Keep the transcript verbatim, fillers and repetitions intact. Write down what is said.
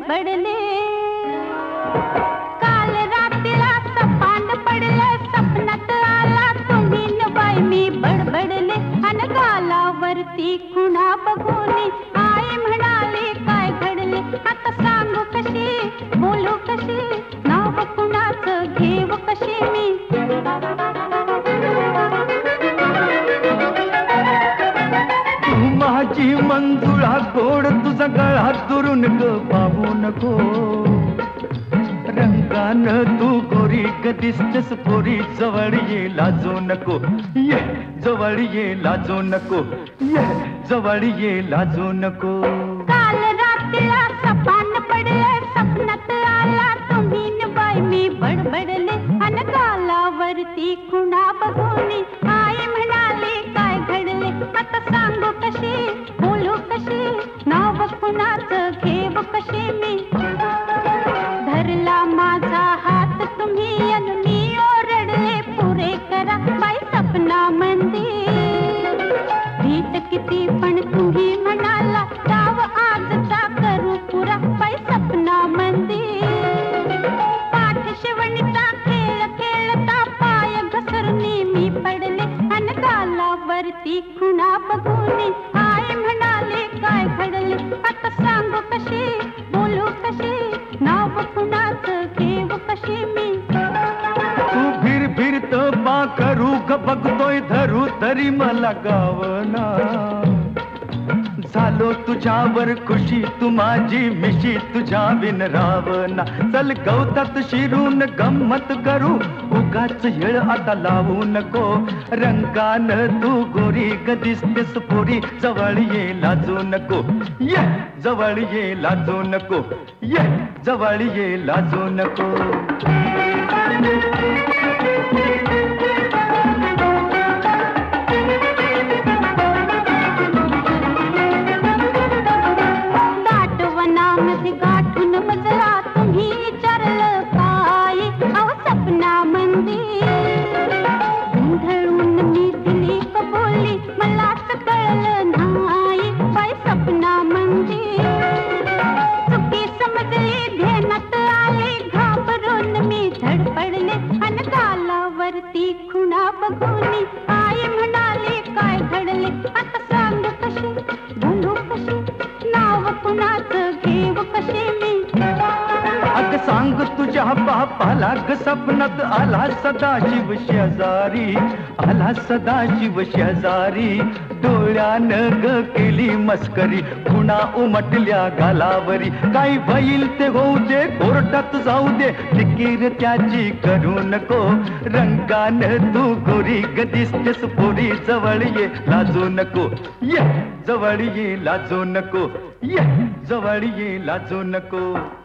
बडबडले. काल रात्रीला सपान पडलं, स्वप्नात आला तुम्ही न बाई मी बडबडले. अन गालावरती खुणा बघून आई म्हणाली काय घडले. आता सांगू कशी, बोलू कशी, नाव कुणाचं घेऊ कशी मी. माझी मंजुळा गोड तुझा गळा दुरून ग पाहू नको. रंगान तू गोरी ग दिसतेस पोरी, जवळ ये लाजू नको. ये जवळ ये लाजू नको, ये जवळ ये लाजू नको. काल रात्रीला सपान पडलं, स्वप्नात आला तुम्ही न बाई मी बडबडले. अन गालावरती खुणा बघून आई म्हणाली काय घडले. आता सांगू कशी, बोलू कशी, नाव कुणाचं घेऊ कशी मी. धरला माझा हात तुम्ही अन मी ओरडले पुरे करा बाई सपना मंदिर. भीत किती पण तुम्ही म्हणाला डाव आजचा करू पुरा बाई सपना मंदिर. पाठ शिवणीचा खेळ खेळता पाय घसरणी मी पडले. अन गालावरती खुणा बघून आई म्हणाले काय घडले. आता सांगू कशी, बोलू कशी, नाव कुणाचं घेऊ कशी मी. तू फिर फिरत बा करू ग बघतोय धरू तरी मला गावना. झालो तुझ्यावर खुशी तू माझी मिशी, तुझ्या बिन रावना. चल गवतात शिरून गंमत करू, उगाच येळ आता लावू नको. रंगान तू गोरी ग दिसतेस पोरी, जवळ ये लाजू नको. ये जवळ ये लाजू नको, ये जवळ ये लाजू नको. दाटवनामध्ये गाठून मजला तुम्ही विचारलं काय. अहो सपना मंदिर गोंधळून मी दिली कबुली, मलाच कळलं नाही बाई सपना मंदिर. चुकी समजली ध्यानात आली, घाबरून मी धडपडले. अन गालावरती खुणा बघून आई म्हणाली काय घडले. आता सांग कशी, बोलू कशी, नाव कुणाचं घेऊ कशी मी. अग सांग तुझ्या बापाला ग सपनात आला सदाशिव शेजारी, आला सदाशिव शेजारी. डोळ्यानं ग केली मस्करी, खुणा उमटल्या गालावरी. काही भईल ते होऊ दे, कोर्टात जाऊ दे, फिकीर त्याची करू नको. रंगान तू गोरी ग दिसतेस पोरी, जवळ ये लाजू नको. ये जवळ ये लाजू नको, ये जवळ ये लाजू नको.